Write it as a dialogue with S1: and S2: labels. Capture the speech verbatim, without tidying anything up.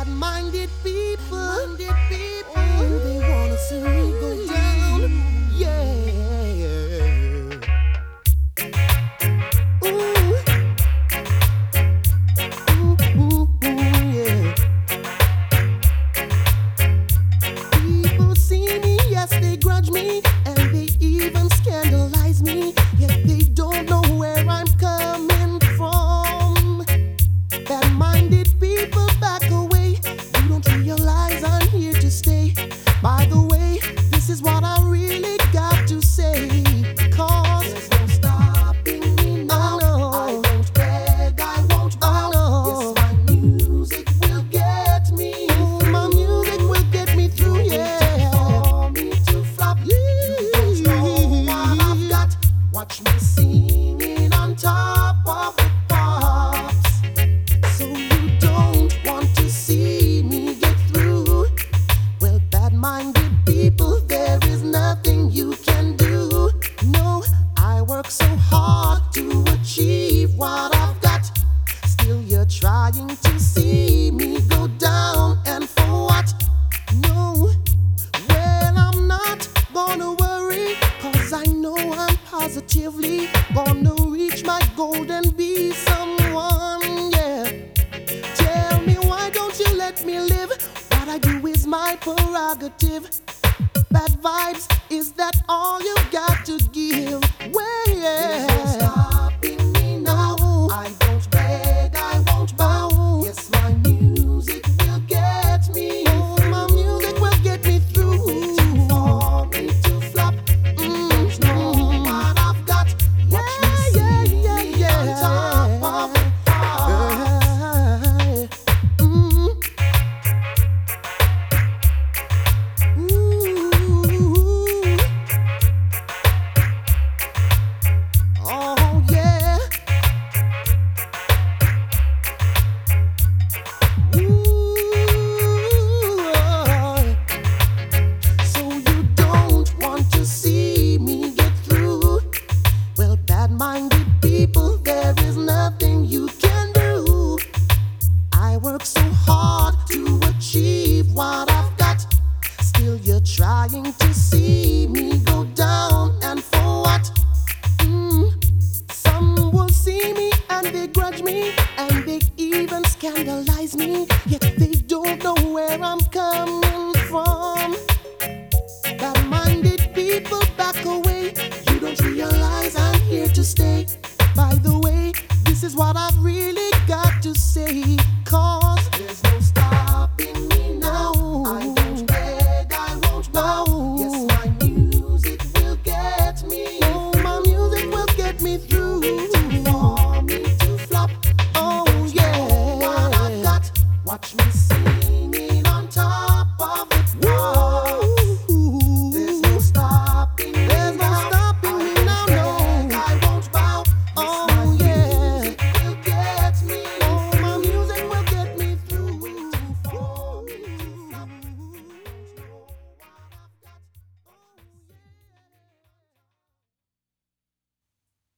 S1: Bad-minded people, bad-minded people, oh, they wanna see me go down. Yeah. Ooh. Ooh, ooh, ooh, yeah. People see me, yes, they grudge me, and they even scandalize me, yet they don't know where I'm coming from. Bad-minded people, back away. You don't realize I'm here to stay. By the way, this is what I really got to say. Cause there's no stopping me now. Oh, no. I won't beg, I won't bow. Oh, no. Yes, my music will get me. Oh, my music will get me through, yeah. For me to flop, you don't know what I've got. Watch me singing on top of the pops. So you don't want to see me get through. Well, bad-minded people, there is nothing you can do. No, I work so hard to achieve what I've got. Still you're trying to see me go down, and for what? No, well, I'm not gonna worry, cause I know I'm positively gonna reach my goal and be someone, yeah. Tell me, why don't you let me live? What I do is my prerogative. Bad vibes, is that all you got to give? Well, yeah. There's no stopping me now. I don't beg, I won't bow. Yes, my music will get me. Oh, my music will get me through. Waiting for me to flop. Mm, don't know what I've got. Watch me sing yeah, yeah, yeah, on top of the pops. Mm. Ooh. Oh, yeah. Ooh. So you don't want to see me get through? Well, bad-minded people, there is nothing you can do. I work so hard to achieve what I've got. Still you're trying to see me go down, and for what? Mm. Some will see me and they grudge me, and they even scandalize me, yet they don't know where I'm coming from. Bad-minded people, back away. You don't realize I'm here to stay. By the way, this is what I've really